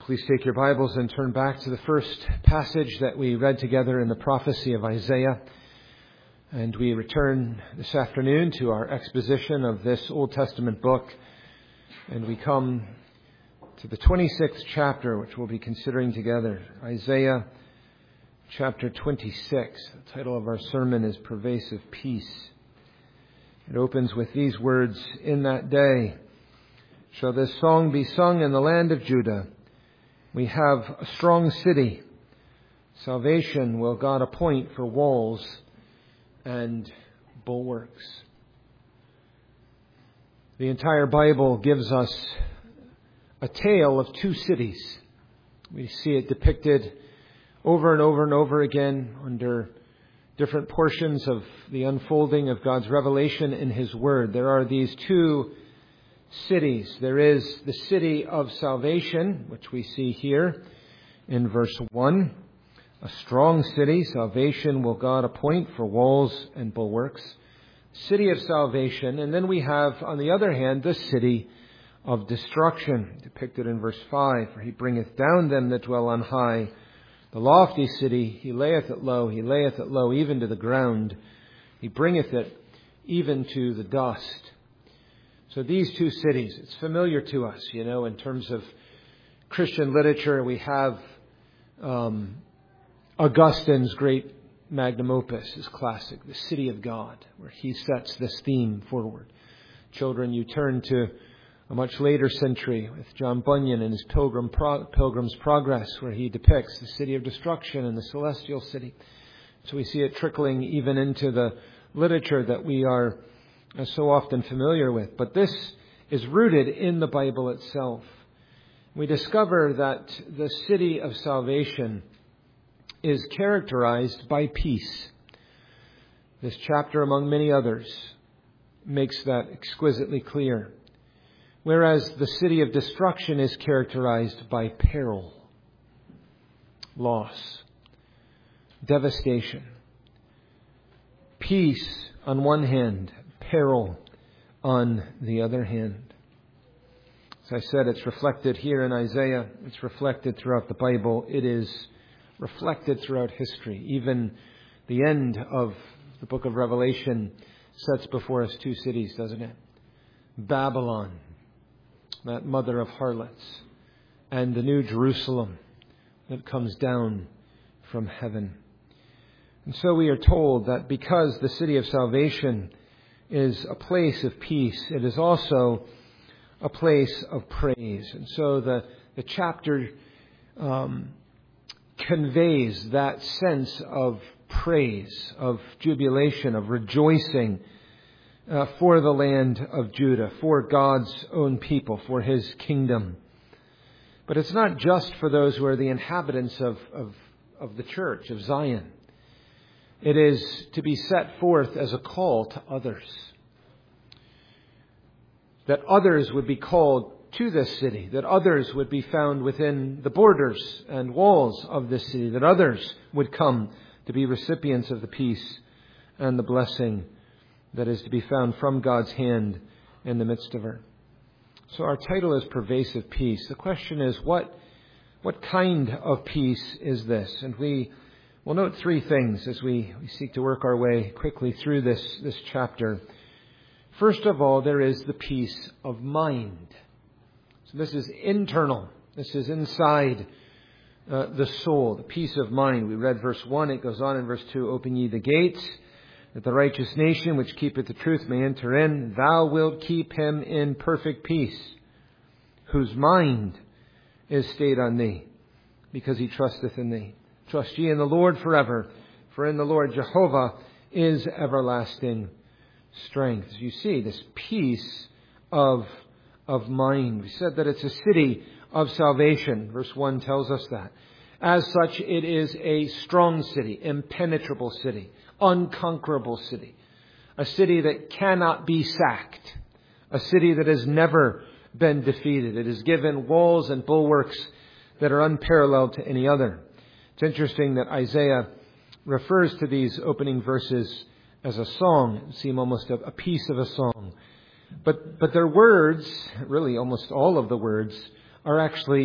Please take your Bibles and turn back to the first passage that we read together in the prophecy of Isaiah. And we return this afternoon to our exposition of this Old Testament book. And we come to the 26th chapter, which we'll be considering together. Isaiah chapter 26. The title of our sermon is Pervasive Peace. It opens with these words, "In that day shall this song be sung in the land of Judah. We have a strong city. Salvation will God appoint for walls and bulwarks." The entire Bible gives us a tale of two cities. We see it depicted over and over and over again under different portions of the unfolding of God's revelation in His Word. There are these two cities. There is the city of salvation, which we see here in verse 1. A strong city, salvation will God appoint for walls and bulwarks. City of salvation. And then we have, on the other hand, the city of destruction, depicted in verse 5. "For He bringeth down them that dwell on high. The lofty city, He layeth it low. He layeth it low even to the ground. He bringeth it even to the dust." So these two cities, it's familiar to us, in terms of Christian literature. We have Augustine's great magnum opus, his classic, The City of God, where he sets this theme forward. Children, you turn to a much later century with John Bunyan and his Pilgrim's Progress, where he depicts the city of destruction and the celestial city. So we see it trickling even into the literature that we are so often familiar with. But this is rooted in the Bible itself. We discover that the city of salvation is characterized by peace. This chapter, among many others, makes that exquisitely clear. Whereas the city of destruction is characterized by peril, loss, devastation. Peace on one hand, peril on the other hand. As I said, it's reflected here in Isaiah. It's reflected throughout the Bible. It is reflected throughout history. Even the end of the book of Revelation sets before us two cities, doesn't it? Babylon, that mother of harlots, and the New Jerusalem that comes down from heaven. And so we are told that because the city of salvation is a place of peace, it is also a place of praise. And so the chapter conveys that sense of praise, of jubilation, of rejoicing for the land of Judah, for God's own people, for His kingdom. But it's not just for those who are the inhabitants of the church, of Zion. It is to be set forth as a call to others. That others would be called to this city. That others would be found within the borders and walls of this city. That others would come to be recipients of the peace and the blessing that is to be found from God's hand in the midst of her. So our title is Pervasive Peace. The question is, what kind of peace is this? And we'll note three things as we seek to work our way quickly through this chapter. First of all, there is the peace of mind. So this is internal. This is inside the soul, the peace of mind. We read verse 1. It goes on in verse 2. "Open ye the gates, that the righteous nation which keepeth the truth may enter in. Thou wilt keep him in perfect peace, whose mind is stayed on thee, because he trusteth in thee. Trust ye in the Lord forever, for in the Lord Jehovah is everlasting strength." As you see, this peace of mind. We said that it's a city of salvation. Verse 1 tells us that. As such, it is a strong city, impenetrable city, unconquerable city. A city that cannot be sacked. A city that has never been defeated. It is given walls and bulwarks that are unparalleled to any other. It's interesting that Isaiah refers to these opening verses as a song. It seems almost a piece of a song. But their words, really almost all of the words, are actually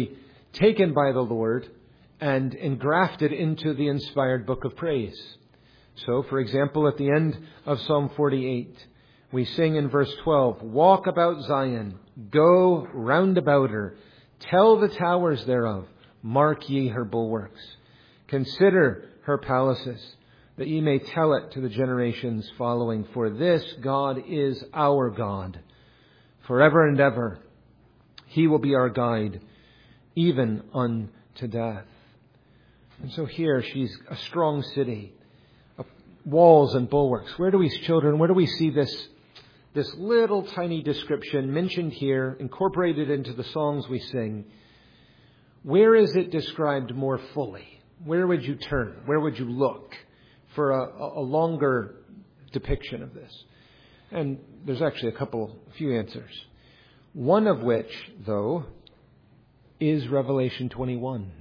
taken by the Lord and engrafted into the inspired book of praise. So, for example, at the end of Psalm 48, we sing in verse 12, "Walk about Zion, go round about her, tell the towers thereof, mark ye her bulwarks. Consider her palaces, that ye may tell it to the generations following. For this God is our God, forever and ever. He will be our guide, even unto death." And so here she's a strong city, walls and bulwarks. Where do we see this little tiny description mentioned here, incorporated into the songs we sing? Where is it described more fully? Where would you turn? Where would you look for a longer depiction of this? And there's actually a few answers. One of which, though, is Revelation 21.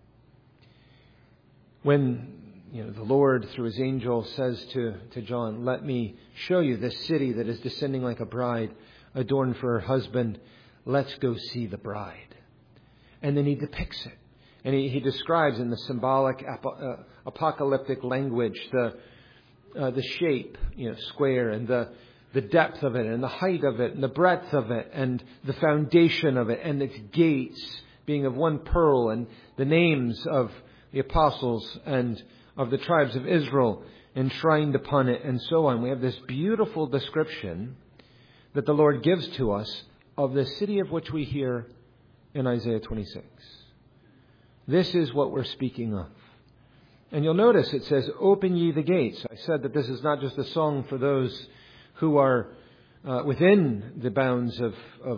When the Lord, through his angel, says to John, "Let me show you this city that is descending like a bride, adorned for her husband. Let's go see the bride." And then he depicts it. And he describes in the symbolic apocalyptic language the shape, square, and the depth of it, and the height of it, and the breadth of it, and the foundation of it, and its gates being of one pearl, and the names of the apostles and of the tribes of Israel enshrined upon it, and so on. We have this beautiful description that the Lord gives to us of the city of which we hear in Isaiah 26. This is what we're speaking of. And you'll notice it says, "Open ye the gates." I said that this is not just a song for those who are within the bounds of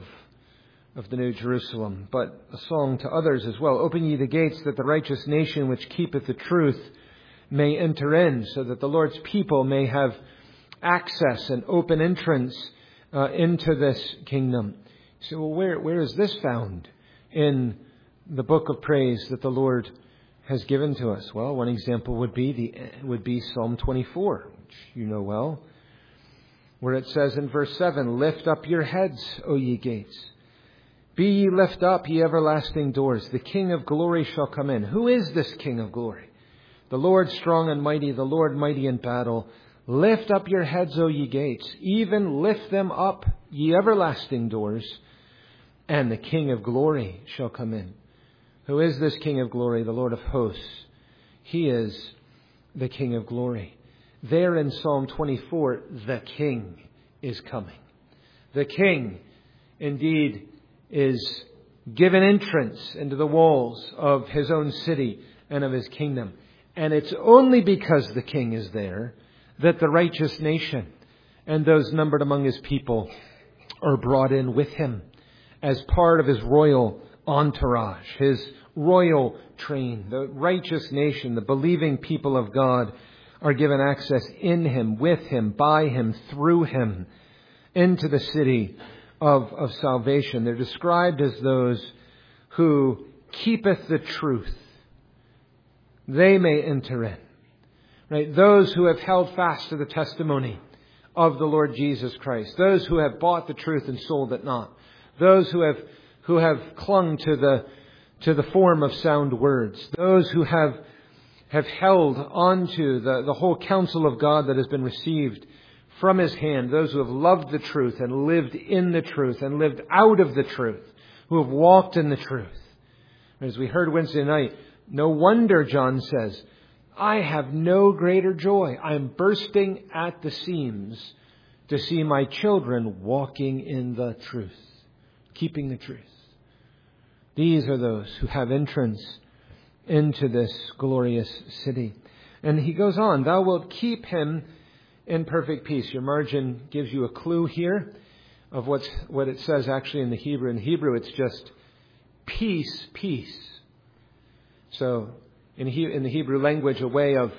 the New Jerusalem, but a song to others as well. "Open ye the gates, that the righteous nation which keepeth the truth may enter in," so that the Lord's people may have access and open entrance into this kingdom. So, where is this found in the book of praise that the Lord has given to us? Well, one example would be Psalm 24, which you know well, where it says in verse 7, "Lift up your heads, O ye gates. Be ye lift up, ye everlasting doors. The King of glory shall come in." Who is this King of glory? "The Lord strong and mighty, the Lord mighty in battle. Lift up your heads, O ye gates. Even lift them up, ye everlasting doors. And the King of glory shall come in." Who is this King of glory? The Lord of hosts. He is the King of glory. There in Psalm 24, the King is coming. The King, indeed, is given entrance into the walls of his own city and of his kingdom. And it's only because the King is there that the righteous nation and those numbered among his people are brought in with him as part of his royal entourage, his royal train. The righteous nation, the believing people of God, are given access in him, with him, by him, through him, into the city of salvation. They're described as those who keepeth the truth. They may enter in. Right? Those who have held fast to the testimony of the Lord Jesus Christ. Those who have bought the truth and sold it not. Those who have clung to the form of sound words. Those who have held onto the whole counsel of God that has been received from his hand. Those who have loved the truth and lived in the truth and lived out of the truth. Who have walked in the truth. As we heard Wednesday night, no wonder, John says, "I have no greater joy. I am bursting at the seams to see my children walking in the truth," keeping the truth. These are those who have entrance into this glorious city. And he goes on, "Thou wilt keep him in perfect peace." Your margin gives you a clue here of what it says actually in the Hebrew. In Hebrew, it's just peace, peace. So in the Hebrew language, a way of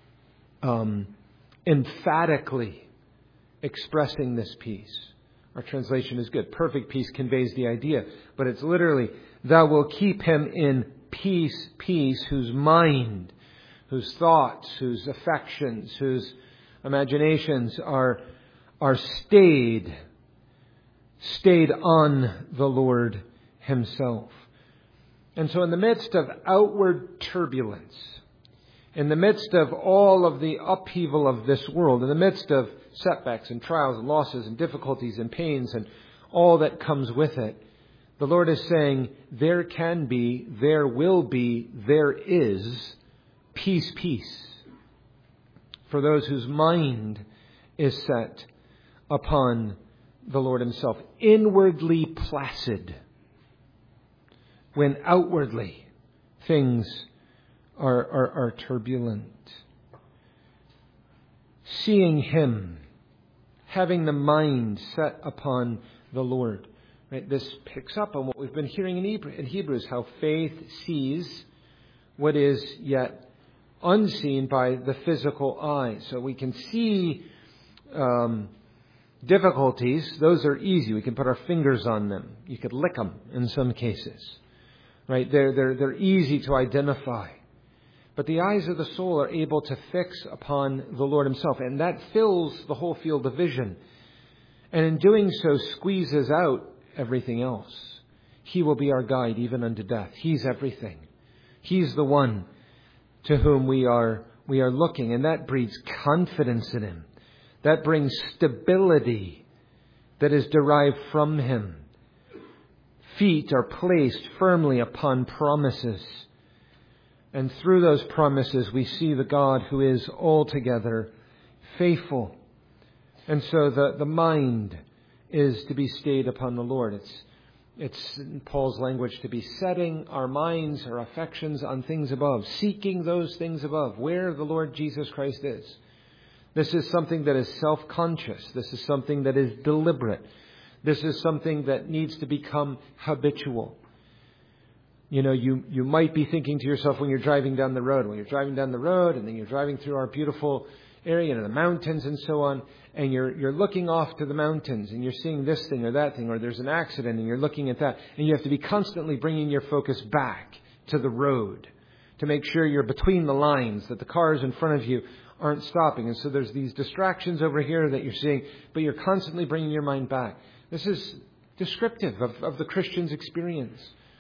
emphatically expressing this peace. Our translation is good. Perfect peace conveys the idea. But it's literally, "Thou wilt keep him in peace, peace, whose mind, whose thoughts, whose affections, whose imaginations are stayed on the Lord himself." And so in the midst of outward turbulence, in the midst of all of the upheaval of this world, in the midst of setbacks and trials and losses and difficulties and pains and all that comes with it, the Lord is saying, there can be, there will be, there is peace, peace, for those whose mind is set upon the Lord himself. Inwardly placid, when outwardly things are turbulent. Seeing him, having the mind set upon the Lord. Right? This picks up on what we've been hearing in Hebrews, how faith sees what is yet unseen by the physical eye. So we can see difficulties. Those are easy. We can put our fingers on them. You could lick them in some cases. Right? They're easy to identify. But the eyes of the soul are able to fix upon the Lord himself. And that fills the whole field of vision. And in doing so, squeezes out everything else. He will be our guide even unto death. He's everything. He's the one to whom we are looking. And that breeds confidence in him. That brings stability that is derived from him. Feet are placed firmly upon promises. And through those promises, we see the God who is altogether faithful. And so the mind is to be stayed upon the Lord. It's in Paul's language, to be setting our minds, our affections on things above, seeking those things above, where the Lord Jesus Christ is. This is something that is self-conscious. This is something that is deliberate. This is something that needs to become habitual. You know, you might be thinking to yourself when you're driving down the road, and then you're driving through our beautiful area and the mountains and so on, and you're looking off to the mountains and you're seeing this thing or that thing, or there's an accident and you're looking at that, and you have to be constantly bringing your focus back to the road to make sure you're between the lines, that the cars in front of you aren't stopping. And so there's these distractions over here that you're seeing, but you're constantly bringing your mind back. This is descriptive of the Christian's experience.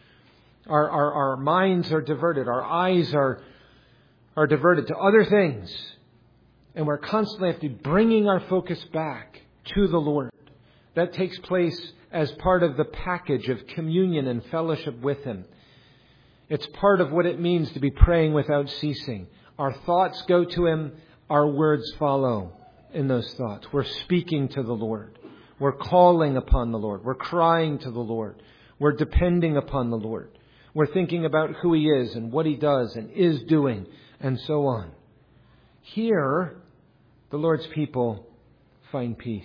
Our minds are diverted. Our eyes are diverted to other things. And we're constantly have to be bringing our focus back to the Lord. That takes place as part of the package of communion and fellowship with him. It's part of what it means to be praying without ceasing. Our thoughts go to him. Our words follow in those thoughts. We're speaking to the Lord. We're calling upon the Lord. We're crying to the Lord. We're depending upon the Lord. We're thinking about who he is and what he does and is doing and so on. Here, the Lord's people find peace.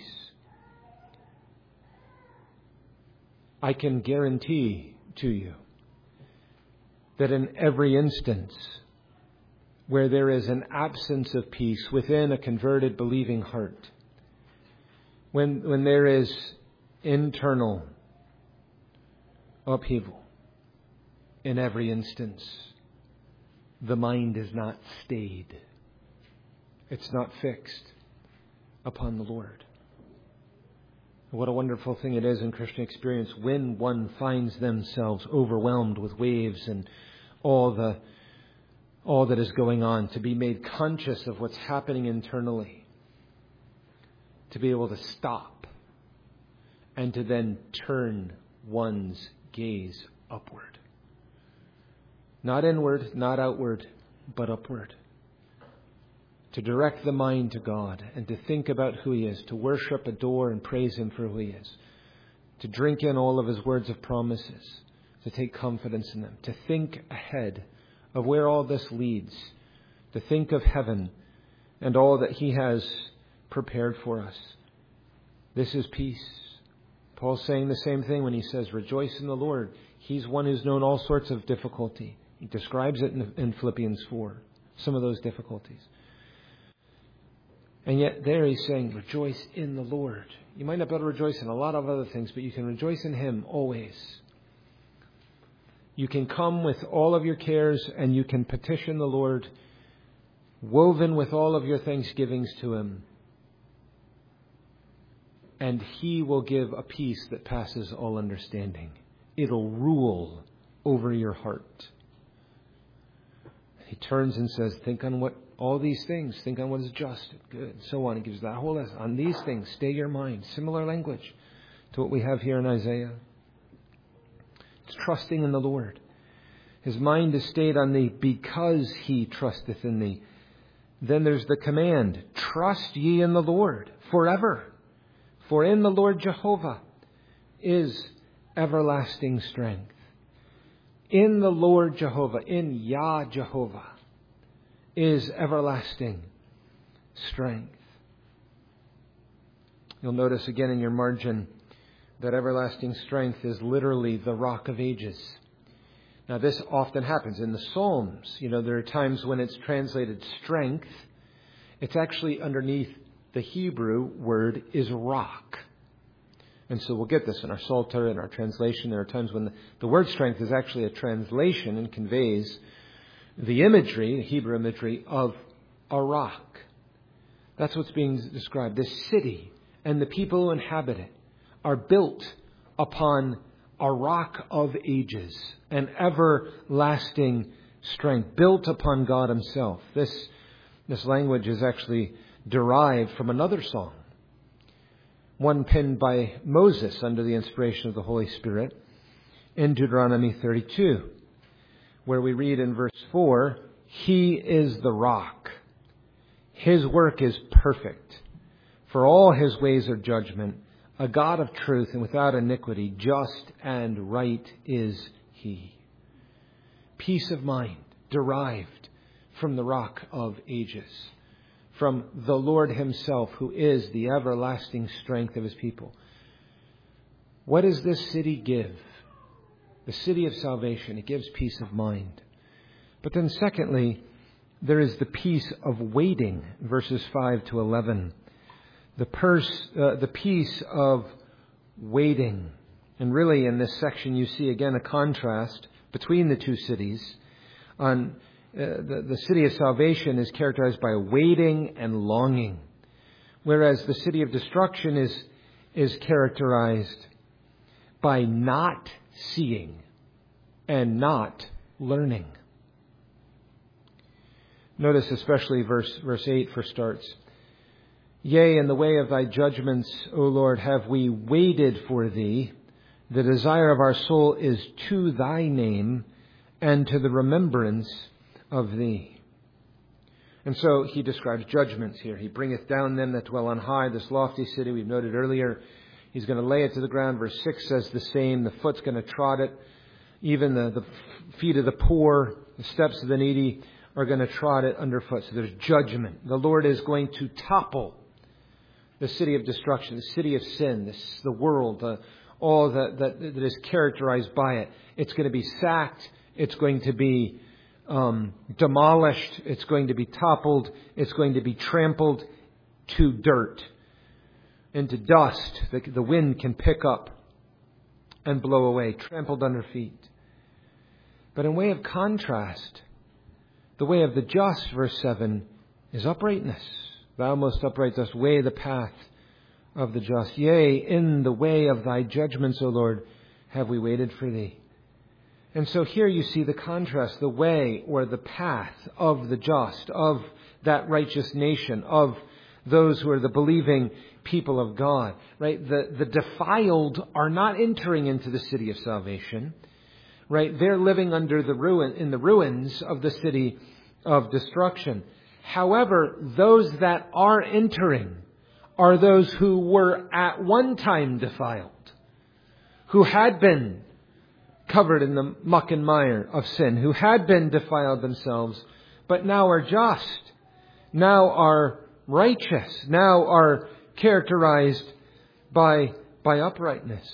I can guarantee to you that in every instance where there is an absence of peace within a converted, believing heart, when there is internal upheaval, in every instance, the mind is not stayed. It's not fixed upon the Lord. What a wonderful thing it is in Christian experience when one finds themselves overwhelmed with waves and all that is going on, to be made conscious of what's happening internally, to be able to stop and to then turn one's gaze upward. Not inward, not outward, but upward. To direct the mind to God and to think about who he is, to worship, adore, and praise him for who he is. To drink in all of his words of promises, to take confidence in them, to think ahead of where all this leads, to think of heaven and all that he has prepared for us. This is peace. Paul's saying the same thing when he says, rejoice in the Lord. He's one who's known all sorts of difficulty. He describes it in Philippians 4, some of those difficulties. And yet there he's saying, rejoice in the Lord. You might not be able to rejoice in a lot of other things, but you can rejoice in him always. You can come with all of your cares and you can petition the Lord, woven with all of your thanksgivings to him. And he will give a peace that passes all understanding. It'll rule over your heart. He turns and says, think on what all these things, think on what is just, good, and so on. He gives that whole lesson. On these things, stay your mind. Similar language to what we have here in Isaiah. It's trusting in the Lord. His mind is stayed on thee because he trusteth in thee. Then there's the command, trust ye in the Lord forever. For in the Lord Jehovah is everlasting strength. In the Lord Jehovah, in Yah Jehovah, is everlasting strength. You'll notice again in your margin that everlasting strength is literally the rock of ages. Now, this often happens in the Psalms. There are times when it's translated strength. It's actually underneath the Hebrew word is rock. And so we'll get this in our Psalter, in our translation. There are times when the word strength is actually a translation and conveys the imagery, the Hebrew imagery, of a rock. That's what's being described. This city and the people who inhabit it are built upon a rock of ages, an everlasting strength, built upon God himself. This language is actually derived from another song, one penned by Moses under the inspiration of the Holy Spirit in Deuteronomy 32, where we read in verse 4, He is the rock. His work is perfect. For all his ways are judgment. A God of truth and without iniquity, just and right is he. Peace of mind derived from the rock of ages, from the Lord himself, who is the everlasting strength of his people. What does this city give? The city of salvation. It gives peace of mind. But then secondly, there is the peace of waiting, verses 5 to 11. The peace of waiting. And really in this section you see again a contrast between the two cities. The city of salvation is characterized by waiting and longing, whereas the city of destruction is characterized by not seeing and not learning. Notice especially verse 8 for starts. Yea, in the way of thy judgments, O Lord, have we waited for thee. The desire of our soul is to thy name and to the remembrance of thee. And so he describes judgments here. He bringeth down them that dwell on high, this lofty city we've noted earlier. He's going to lay it to the ground. Verse 6 says the same. The foot's going to trod it. Even the feet of the poor, the steps of the needy are going to trod it underfoot. So there's judgment. The Lord is going to topple the city of destruction, the city of sin, the world, all that is characterized by it. It's going to be sacked. It's going to be demolished. It's going to be toppled. It's going to be trampled to dirt, into dust that the wind can pick up and blow away, trampled under feet. But in way of contrast, the way of the just, verse 7, is uprightness. Thou most upright dost weigh the path of the just. Yea, in the way of thy judgments, O Lord, have we waited for thee. And so here you see the contrast, the way or the path of the just, of that righteous nation, of those who are the believing people of God. Right? The defiled are not entering into the city of salvation. Right? They're living under in the ruins of the city of destruction. However, those that are entering are those who were at one time defiled, who had been covered in the muck and mire of sin, who had been defiled themselves, but now are just, now are righteous, now are characterized by uprightness.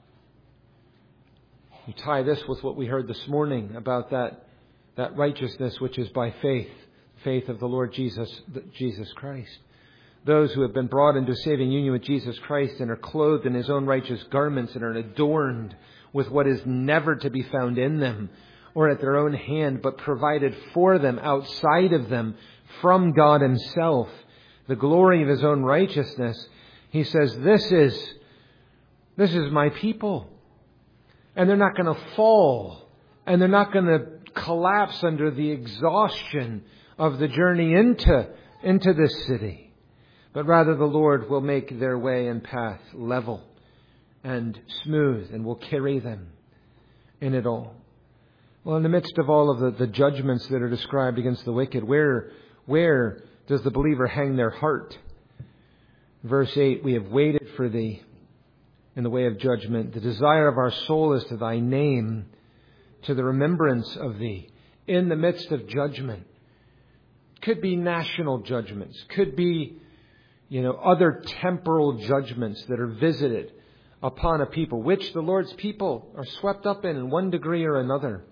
You tie this with what we heard this morning about that righteousness which is by faith of the Lord Jesus Christ. Those who have been brought into saving union with Jesus Christ and are clothed in his own righteous garments and are adorned with what is never to be found in them or at their own hand, but provided for them outside of them from God himself, the glory of his own righteousness. He says, this is my people. And they're not going to fall And they're not going to collapse under the exhaustion of the journey into this city. But rather the Lord will make their way and path level and smooth and will carry them in it all. Well, in the midst of all of the judgments that are described against the wicked, where does the believer hang their heart? Verse 8, we have waited for Thee in the way of judgment. The desire of our soul is to Thy name, to the remembrance of Thee in the midst of judgment. Could be national judgments, could be, other temporal judgments that are visited upon a people, which the Lord's people are swept up in one degree or another.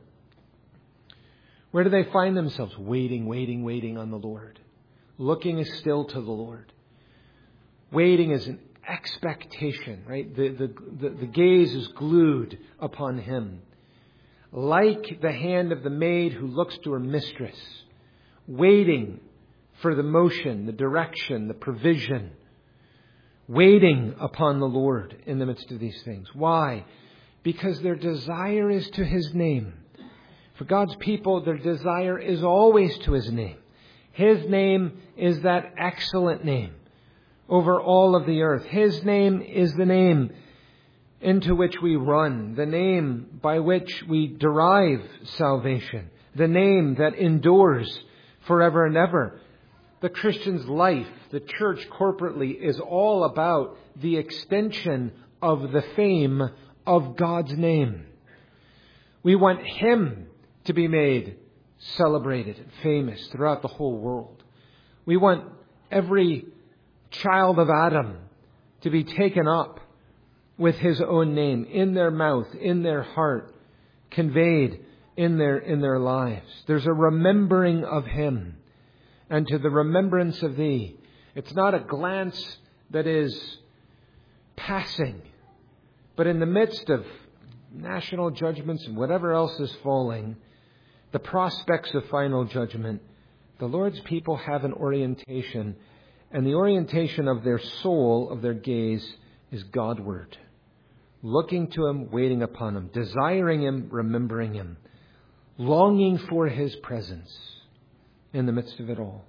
Where do they find themselves? Waiting on the Lord. Looking still to the Lord. Waiting is an expectation, right? The gaze is glued upon Him. Like the hand of the maid who looks to her mistress, waiting for the motion, the direction, the provision, waiting upon the Lord in the midst of these things. Why? Because their desire is to His name. For God's people, their desire is always to His name. His name is that excellent name over all of the earth. His name is the name into which we run, the name by which we derive salvation, the name that endures forever and ever. The Christian's life, the church corporately, is all about the extension of the fame of God's name. We want Him to be made celebrated and famous throughout the whole world. We want every child of Adam to be taken up with His own name in their mouth, in their heart, conveyed in their lives. There's a remembering of Him. And to the remembrance of Thee. It's not a glance that is passing, but in the midst of national judgments and whatever else is falling, the prospects of final judgment, the Lord's people have an orientation, and the orientation of their soul, of their gaze, is Godward. Looking to Him, waiting upon Him, desiring Him, remembering Him, longing for His presence in the midst of it all.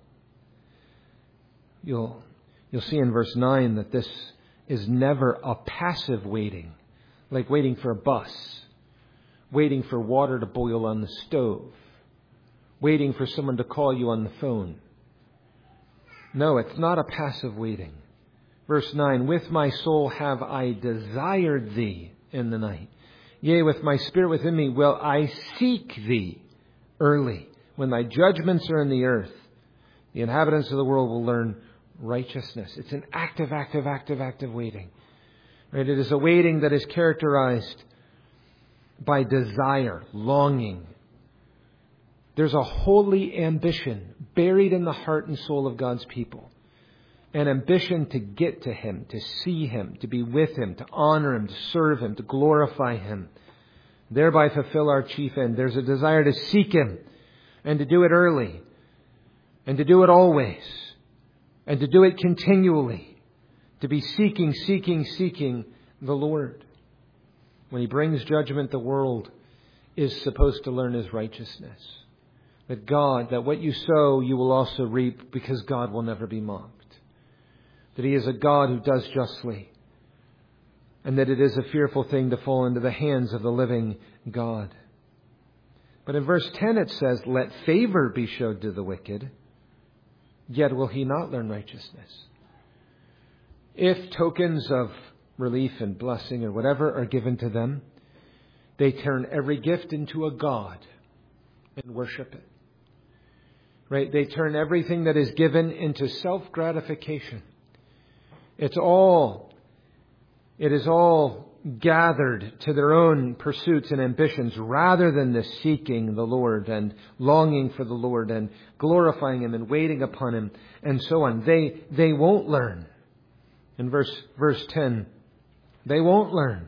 You'll see in verse 9 that this is never a passive waiting, like waiting for a bus, waiting for water to boil on the stove, waiting for someone to call you on the phone. No, it's not a passive waiting. Verse 9, with my soul have I desired Thee in the night. Yea, with my spirit within me will I seek Thee early. When Thy judgments are in the earth, the inhabitants of the world will learn righteousness. It's an active waiting. Right? It is a waiting that is characterized by desire, longing. There's a holy ambition buried in the heart and soul of God's people. An ambition to get to Him, to see Him, to be with Him, to honor Him, to serve Him, to glorify Him, thereby fulfill our chief end. There's a desire to seek Him, and to do it early, and to do it always, and to do it continually, to be seeking the Lord. When He brings judgment, the world is supposed to learn His righteousness. That what you sow, you will also reap, because God will never be mocked. That He is a God who does justly, and that it is a fearful thing to fall into the hands of the living God. But in verse 10 it says, let favor be showed to the wicked, yet will he not learn righteousness. If tokens of relief and blessing or whatever are given to them, they turn every gift into a god and worship it. Right? They turn everything that is given into self-gratification. It is all gathered to their own pursuits and ambitions rather than the seeking the Lord and longing for the Lord and glorifying Him and waiting upon Him and so on. They won't learn. In verse 10, they won't learn.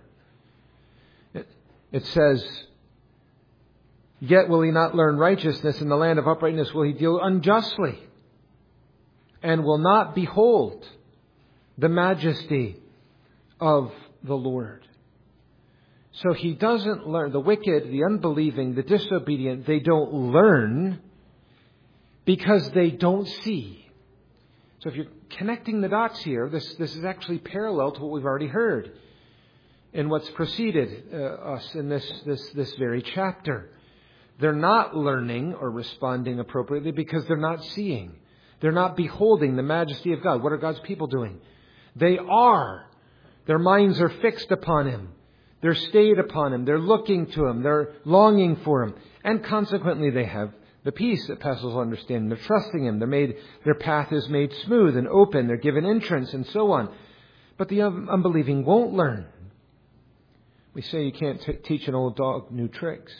It says, yet will he not learn righteousness, in the land of uprightness will he deal unjustly, and will not behold the majesty of the Lord. So he doesn't learn. The wicked, the unbelieving, the disobedient, they don't learn because they don't see. So if you're connecting the dots here, this is actually parallel to what we've already heard in what's preceded us in this very chapter. They're not learning or responding appropriately because they're not seeing. They're not beholding the majesty of God. What are God's people doing? They are. Their minds are fixed upon Him. They're stayed upon Him. They're looking to Him. They're longing for Him. And consequently, they have the peace that passes all understanding. They're trusting Him. Their path is made smooth and open. They're given entrance and so on. But the unbelieving won't learn. We say you can't teach an old dog new tricks.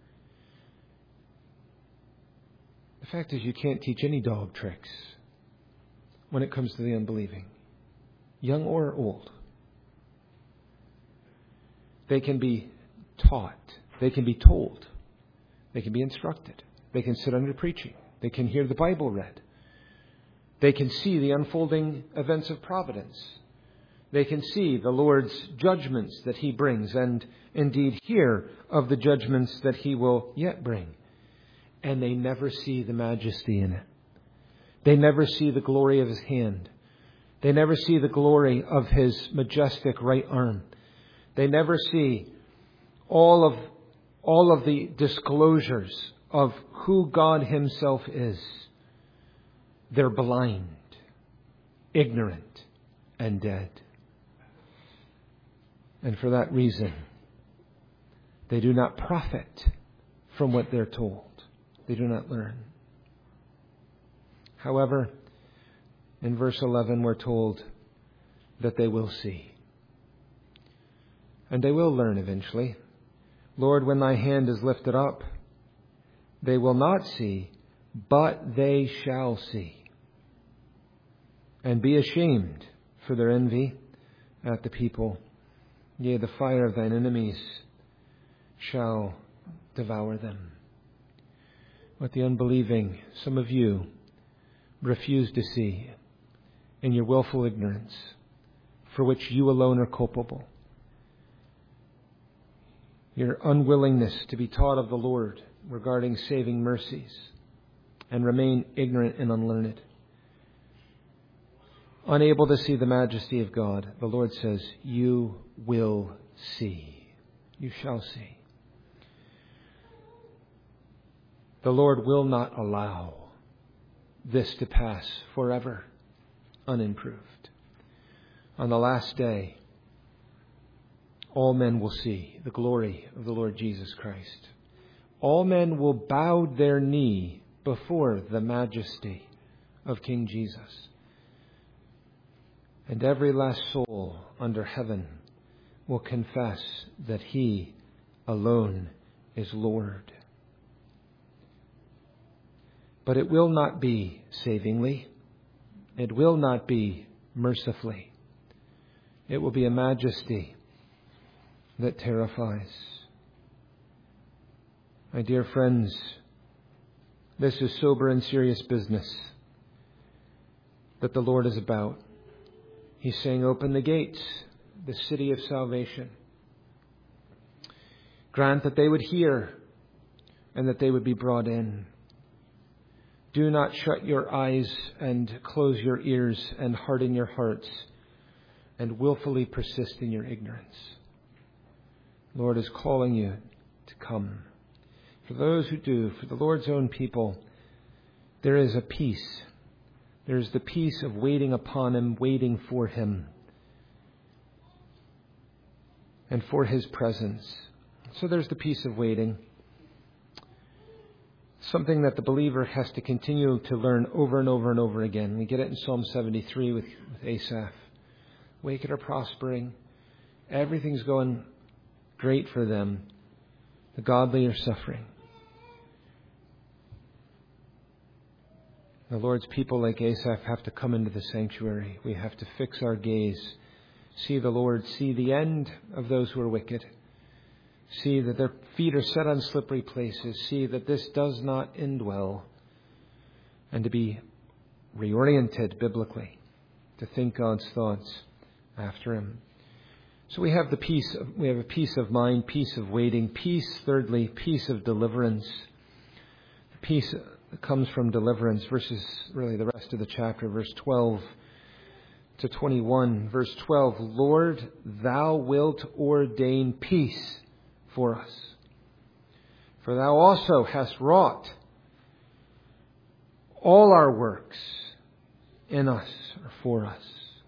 The fact is you can't teach any dog tricks when it comes to the unbelieving, young or old. They can be taught. They can be told. They can be instructed. They can sit under preaching. They can hear the Bible read. They can see the unfolding events of providence. They can see the Lord's judgments that He brings and indeed hear of the judgments that He will yet bring. And they never see the majesty in it. They never see the glory of His hand. They never see the glory of His majestic right arm. They never see all of the disclosures of who God Himself is. They're blind, ignorant, and dead. And for that reason, they do not profit from what they're told. They do not learn. However, in verse 11, we're told that they will see. And they will learn eventually. Lord, when thy hand is lifted up, they will not see, but they shall see. And be ashamed for their envy at the people. Yea, the fire of thine enemies shall devour them. What the unbelieving, some of you, refuse to see in your willful ignorance, for which you alone are culpable. Your unwillingness to be taught of the Lord regarding saving mercies, and remain ignorant and unlearned. Unable to see the majesty of God, the Lord says, you will see. You shall see. The Lord will not allow this to pass forever unimproved. On the last day, all men will see the glory of the Lord Jesus Christ. All men will bow their knee before the majesty of King Jesus. And every last soul under heaven will confess that He alone is Lord. But it will not be savingly. It will not be mercifully. It will be a majesty that terrifies. My dear friends, this is sober and serious business that the Lord is about. He's saying, open the gates, the city of salvation. Grant that they would hear and that they would be brought in. Do not shut your eyes and close your ears and harden your hearts and willfully persist in your ignorance. The Lord is calling you to come. For those who do, for the Lord's own people, there is a peace. There is the peace of waiting upon Him, waiting for Him, and for His presence. So there's the peace of waiting. Something that the believer has to continue to learn over and over and over again. We get it in Psalm 73 with Asaph. Wicked are prospering. Everything's going great for them. The godly are suffering. The Lord's people, like Asaph, have to come into the sanctuary. We have to fix our gaze. See the Lord. See the end of those who are wicked. See that their feet are set on slippery places. See that this does not end well. And to be reoriented biblically. To think God's thoughts after Him. So we have a peace of mind, peace of waiting, peace, thirdly, peace of deliverance. Peace that comes from deliverance, verses, really the rest of the chapter, verse 12 to 21. Verse 12, Lord, thou wilt ordain peace for us. For thou also hast wrought all our works in us or for us.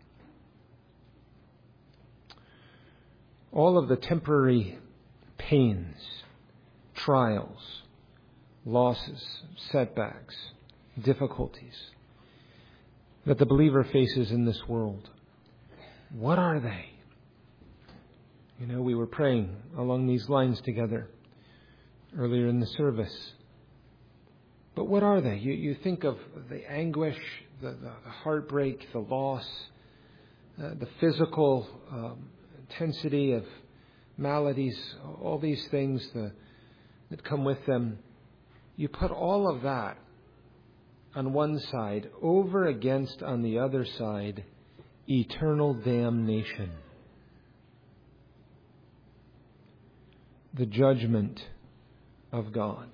All of the temporary pains, trials, losses, setbacks, difficulties that the believer faces in this world, what are they? You know, we were praying along these lines together earlier in the service. But what are they? You think of the anguish, the heartbreak, the loss, the physical intensity of maladies, all these things that come with them. You put all of that on one side, over against on the other side, eternal damnation. The judgment of God.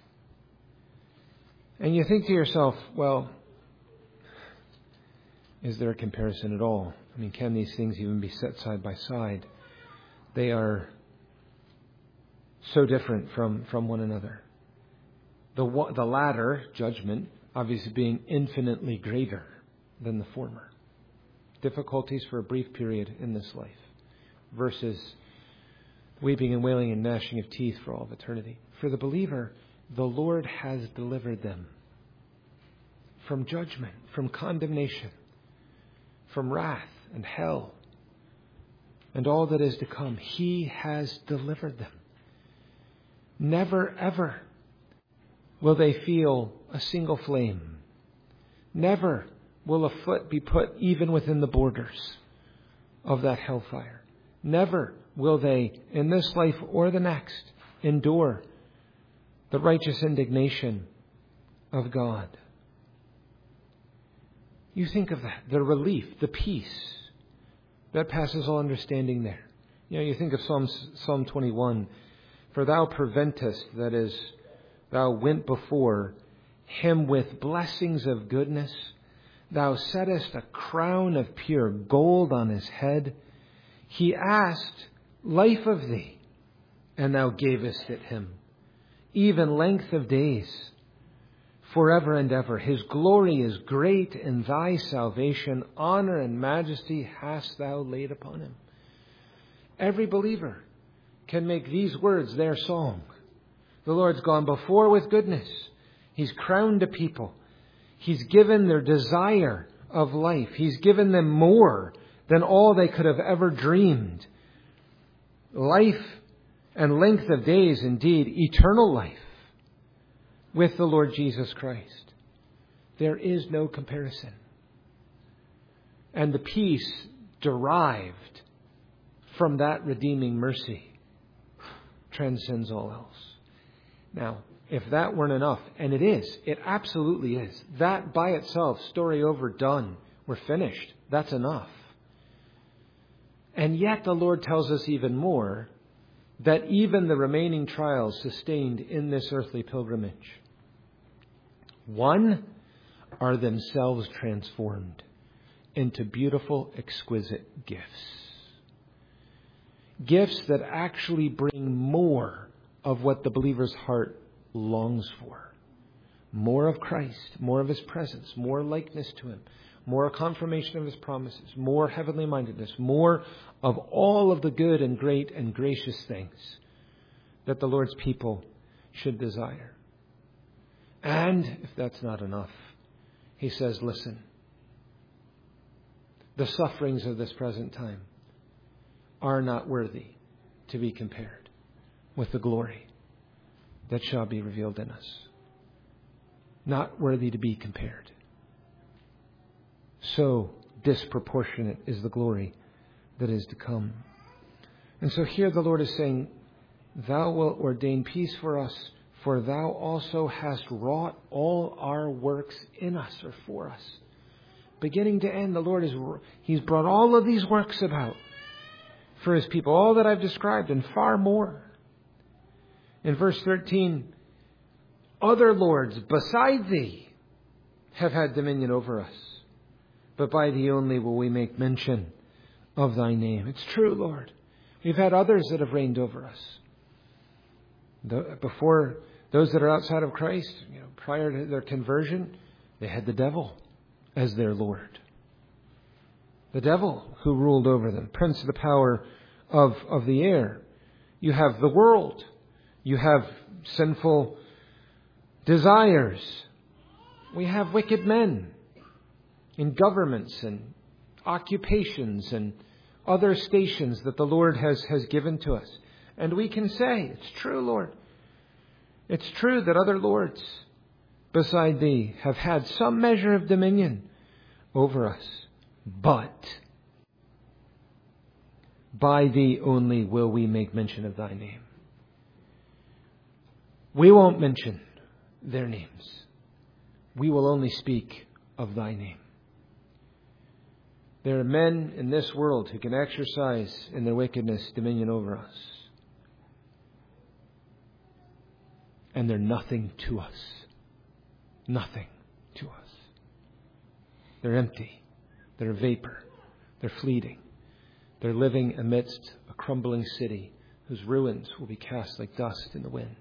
And you think to yourself, well, is there a comparison at all? I mean, can these things even be set side by side? They are so different from one another. The latter, judgment, obviously being infinitely greater than the former. Difficulties for a brief period in this life versus weeping and wailing and gnashing of teeth for all of eternity. For the believer, the Lord has delivered them from judgment, from condemnation, from wrath and hell, and all that is to come. He has delivered them. Never, ever will they feel a single flame. Never will a foot be put even within the borders of that hellfire. Never will they, in this life or the next, endure the righteous indignation of God. You think of that, the relief, the peace that passes all understanding there. You know, you think of Psalm 21, for thou preventest, that is, thou went before him with blessings of goodness. Thou settest a crown of pure gold on his head. He asked life of thee, and thou gavest it him, even length of days, forever and ever. His glory is great in thy salvation. Honor and majesty hast thou laid upon him. Every believer can make these words their song. The Lord's gone before with goodness. He's crowned a people. He's given their desire of life. He's given them more than all they could have ever dreamed. Life and length of days, indeed, eternal life with the Lord Jesus Christ. There is no comparison. And the peace derived from that redeeming mercy transcends all else. Now, if that weren't enough, and it is, it absolutely is, that by itself, story over, done, we're finished, that's enough. And yet the Lord tells us even more, that even the remaining trials sustained in this earthly pilgrimage, one, are themselves transformed into beautiful, exquisite gifts. Gifts that actually bring more of what the believer's heart longs for. More of Christ, more of His presence, more likeness to Him, more confirmation of His promises, more heavenly mindedness, more of all of the good and great and gracious things that the Lord's people should desire. And if that's not enough, He says, listen, the sufferings of this present time are not worthy to be compared with the glory that shall be revealed in us. Not worthy to be compared. So disproportionate is the glory that is to come. And so here the Lord is saying, thou wilt ordain peace for us, for thou also hast wrought all our works in us or for us. Beginning to end, the Lord He's brought all of these works about for His people. All that I've described and far more. In verse 13, other lords beside Thee have had dominion over us, but by Thee only will we make mention of Thy name. It's true, Lord. We've had others that have reigned over us. Before those that are outside of Christ, prior to their conversion, they had the devil as their Lord. The devil who ruled over them, prince of the power of the air. You have the world. You have sinful desires. We have wicked men in governments and occupations and other stations that the Lord has given to us. And we can say, it's true, Lord. It's true that other lords beside Thee have had some measure of dominion over us. But by Thee only will we make mention of Thy name. We won't mention their names. We will only speak of Thy name. There are men in this world who can exercise in their wickedness dominion over us. And they're nothing to us. Nothing to us. They're empty. They're a vapor. They're fleeting. They're living amidst a crumbling city whose ruins will be cast like dust in the wind.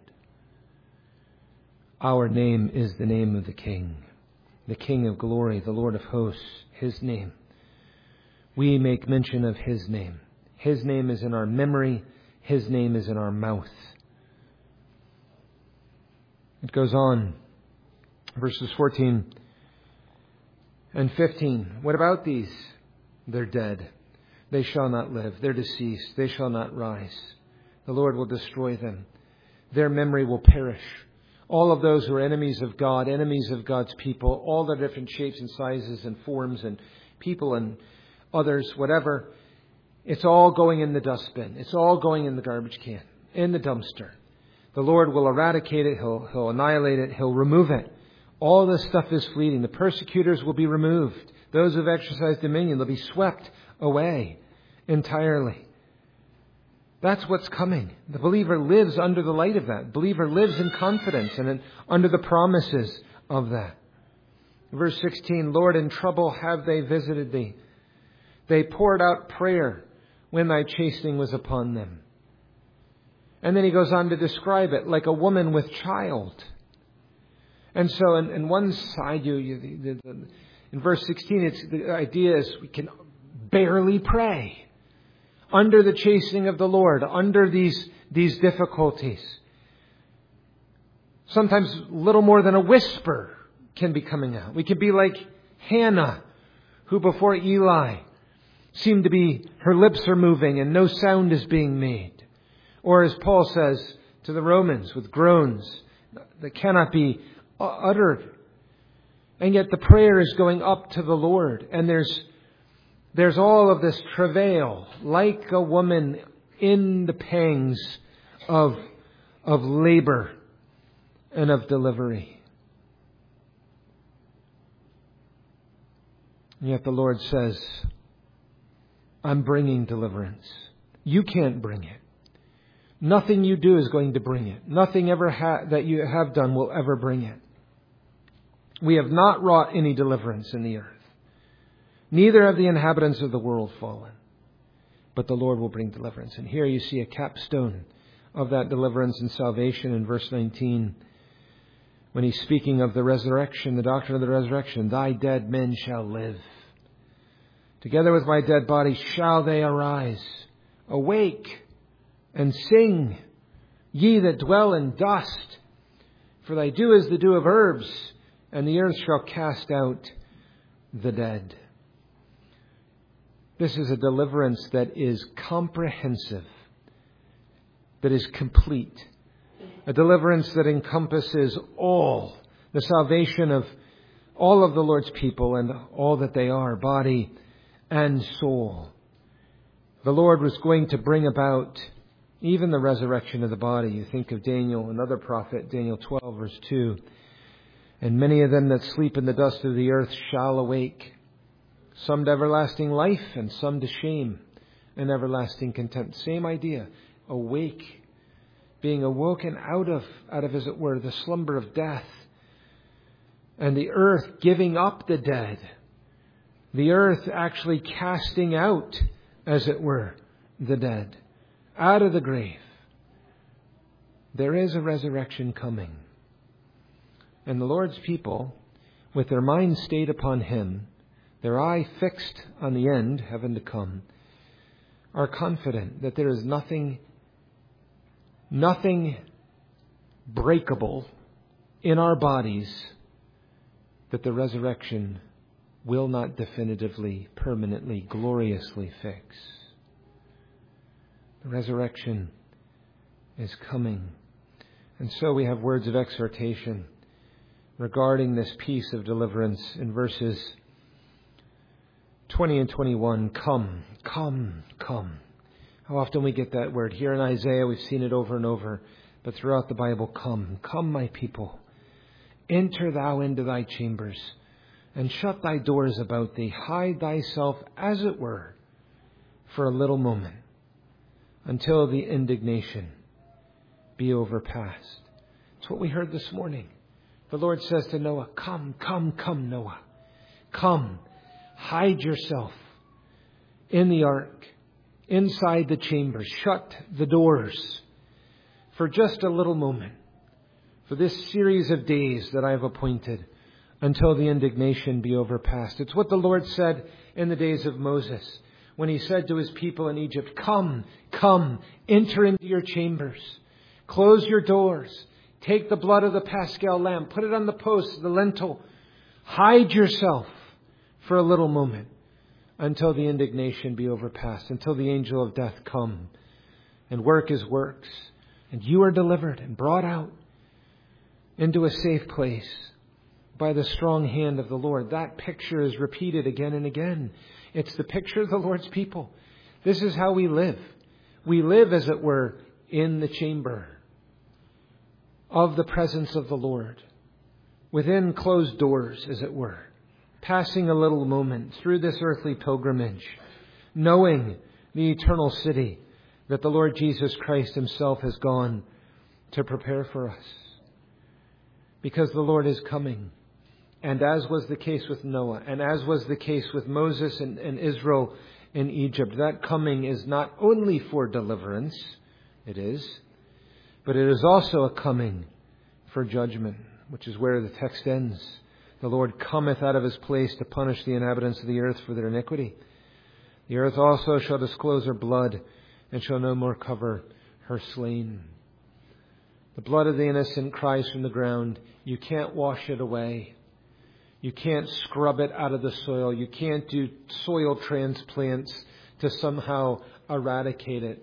Our name is the name of the King of glory, the Lord of hosts, His name. We make mention of His name. His name is in our memory. His name is in our mouth. It goes on, verses 14 and 15. What about these? They're dead. They shall not live. They're deceased. They shall not rise. The Lord will destroy them. Their memory will perish. All of those who are enemies of God, enemies of God's people, all the different shapes and sizes and forms and people and others, whatever, it's all going in the dustbin. It's all going in the garbage can, in the dumpster. The Lord will eradicate it. He'll annihilate it. He'll remove it. All this stuff is fleeting. The persecutors will be removed. Those who have exercised dominion, they'll be swept away entirely. That's what's coming. The believer lives under the light of that. The believer lives in confidence and under the promises of that. Verse 16, Lord, in trouble have they visited Thee. They poured out prayer when Thy chastening was upon them. And then he goes on to describe it like a woman with child. And so in one side, in verse 16, the idea is we can barely pray under the chastening of the Lord, under these difficulties. Sometimes little more than a whisper can be coming out. We can be like Hannah, who before Eli seemed to be, her lips are moving and no sound is being made. Or as Paul says to the Romans, with groans that cannot be uttered. And yet the prayer is going up to the Lord. And there's all of this travail, like a woman in the pangs of labor and of delivery. And yet the Lord says, I'm bringing deliverance. You can't bring it. Nothing you do is going to bring it. Nothing ever that you have done will ever bring it. We have not wrought any deliverance in the earth. Neither have the inhabitants of the world fallen. But the Lord will bring deliverance. And here you see a capstone of that deliverance and salvation in verse 19. When He's speaking of the resurrection, the doctrine of the resurrection. Thy dead men shall live. Together with my dead body shall they arise. Awake and sing, ye that dwell in dust. For Thy dew is the dew of herbs, and the earth shall cast out the dead. This is a deliverance that is comprehensive, that is complete. A deliverance that encompasses all, the salvation of all of the Lord's people and all that they are, body and soul. The Lord was going to bring about even the resurrection of the body. You think of Daniel, another prophet, Daniel 12, verse 2. And many of them that sleep in the dust of the earth shall awake, some to everlasting life and some to shame and everlasting contempt. Same idea. Awake. Being awoken out of, as it were, the slumber of death. And the earth giving up the dead. The earth actually casting out, as it were, the dead. Out of the grave. There is a resurrection coming. And the Lord's people, with their minds stayed upon Him, their eye fixed on the end, heaven to come, are confident that there is nothing breakable in our bodies that the resurrection will not definitively, permanently, gloriously fix. The resurrection is coming. And so we have words of exhortation regarding this piece of deliverance in verses 20 and 21. Come, come, come. How often we get that word. Here in Isaiah, we've seen it over and over. But throughout the Bible, come, come, my people. Enter thou into thy chambers, and shut thy doors about thee. Hide thyself, as it were, for a little moment, until the indignation be overpassed. It's what we heard this morning. The Lord says to Noah, come, come, come, Noah. Come, hide yourself in the ark, inside the chamber. Shut the doors for just a little moment, for this series of days that I have appointed, until the indignation be overpassed. It's what the Lord said in the days of Moses, when He said to His people in Egypt, come, come, enter into your chambers. Close your doors. Take the blood of the paschal lamb. Put it on the post, the lintel. Hide yourself for a little moment until the indignation be overpassed, until the angel of death come and work His works. And you are delivered and brought out into a safe place by the strong hand of the Lord. That picture is repeated again and again. It's the picture of the Lord's people. This is how we live. We live, as it were, in the chamber of the presence of the Lord, within closed doors, as it were, passing a little moment through this earthly pilgrimage, knowing the eternal city that the Lord Jesus Christ Himself has gone to prepare for us. Because the Lord is coming. And as was the case with Noah, and as was the case with Moses and Israel in Egypt, that coming is not only for deliverance, it is, but it is also a coming for judgment, which is where the text ends. The Lord cometh out of His place to punish the inhabitants of the earth for their iniquity. The earth also shall disclose her blood, and shall no more cover her slain. The blood of the innocent cries from the ground. You can't wash it away. You can't scrub it out of the soil. You can't do soil transplants to somehow eradicate it.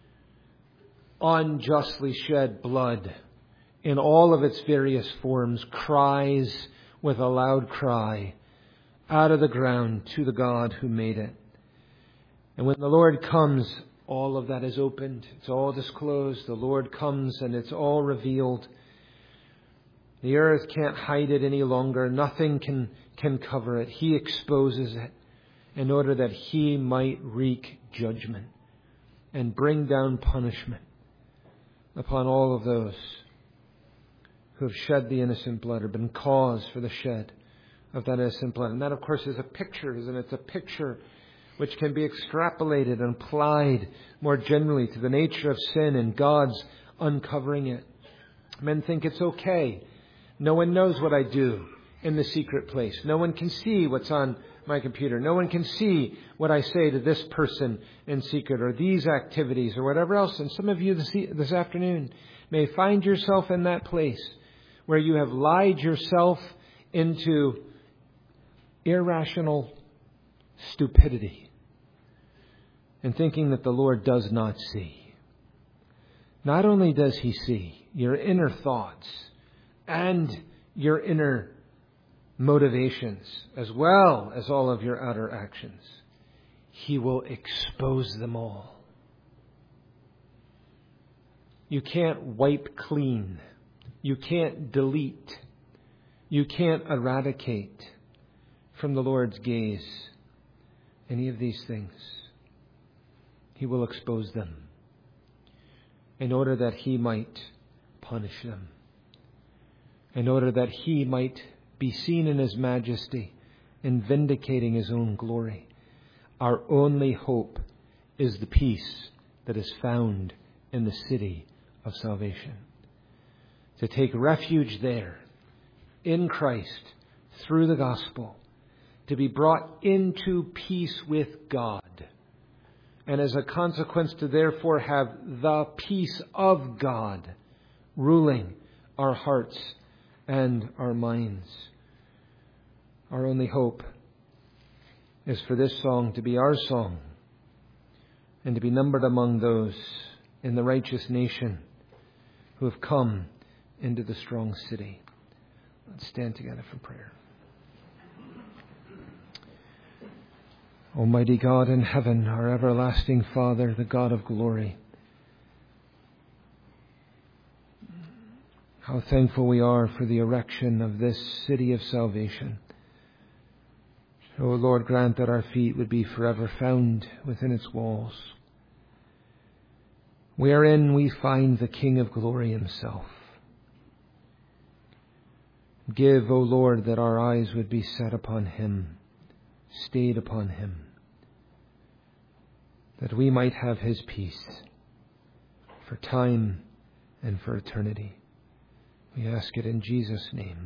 Unjustly shed blood in all of its various forms cries with a loud cry out of the ground to the God who made it. And when the Lord comes, all of that is opened. It's all disclosed. The Lord comes and it's all revealed. The earth can't hide it any longer. Nothing can cover it. He exposes it in order that He might wreak judgment and bring down punishment upon all of those who have shed the innocent blood or been cause for the shed of that innocent blood. And that, of course, is a picture, isn't it? It's a picture which can be extrapolated and applied more generally to the nature of sin and God's uncovering it. Men think it's okay. No one knows what I do in the secret place. No one can see what's on my computer. No one can see what I say to this person in secret, or these activities, or whatever else. And some of you this afternoon may find yourself in that place where you have lied yourself into irrational stupidity and thinking that the Lord does not see. Not only does He see your inner thoughts and your inner motivations, as well as all of your outer actions, He will expose them all. You can't wipe clean. You can't delete. You can't eradicate from the Lord's gaze any of these things. He will expose them in order that He might punish them, in order that He might be seen in His majesty in vindicating His own glory. Our only hope is the peace that is found in the city of salvation. To take refuge there in Christ through the gospel, to be brought into peace with God, and as a consequence to therefore have the peace of God ruling our hearts and our minds. Our only hope is for this song to be our song and to be numbered among those in the righteous nation who have come into the strong city. Let's stand together for prayer. Almighty God in heaven, our everlasting Father, the God of glory, how thankful we are for the erection of this city of salvation. O Lord, grant that our feet would be forever found within its walls, wherein we find the King of glory Himself. Give, O Lord, that our eyes would be set upon Him, stayed upon Him, that we might have His peace for time and for eternity. We ask it in Jesus' name.